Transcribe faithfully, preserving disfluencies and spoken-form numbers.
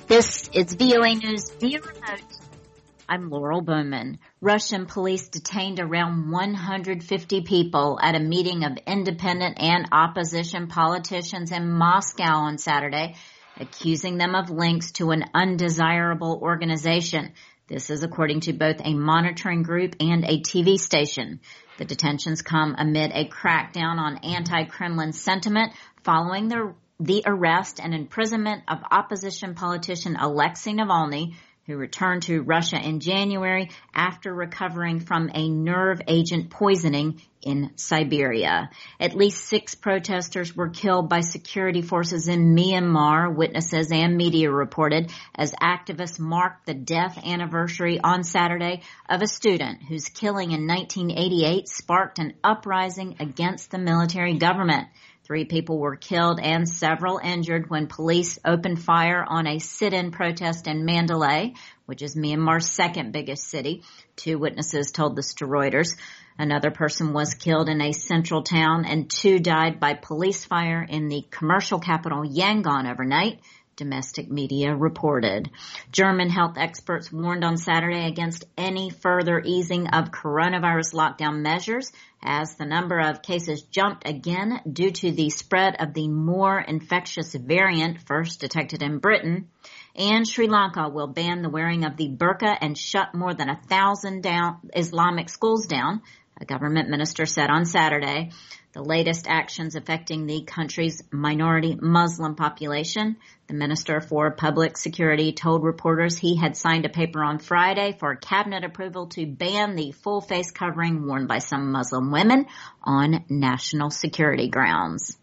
This is V O A News via remote. I'm Laurel Bowman. Russian police detained around one hundred fifty people at a meeting of independent and opposition politicians in Moscow on Saturday, accusing them of links to an undesirable organization. This is according to both a monitoring group and a T V station. The detentions come amid a crackdown on anti-Kremlin sentiment following the the arrest and imprisonment of opposition politician Alexei Navalny, who returned to Russia in January after recovering from a nerve agent poisoning in Siberia. At least six protesters were killed by security forces in Myanmar, witnesses and media reported, as activists marked the death anniversary on Saturday of a student whose killing in nineteen eighty-eight sparked an uprising against the military government. Three people were killed and several injured when police opened fire on a sit-in protest in Mandalay, which is Myanmar's second biggest city. Two witnesses told the Reuters. Another person was killed in a central town and two died by police fire in the commercial capital Yangon overnight, domestic media reported. German health experts warned on Saturday against any further easing of coronavirus lockdown measures as the number of cases jumped again due to the spread of the more infectious variant first detected in Britain. And Sri Lanka will ban the wearing of the burqa and shut more than a thousand down Islamic schools down, a government minister said on Saturday. The latest actions affecting the country's minority Muslim population. The Minister for Public Security told reporters he had signed a paper on Friday for cabinet approval to ban the full face covering worn by some Muslim women on national security grounds.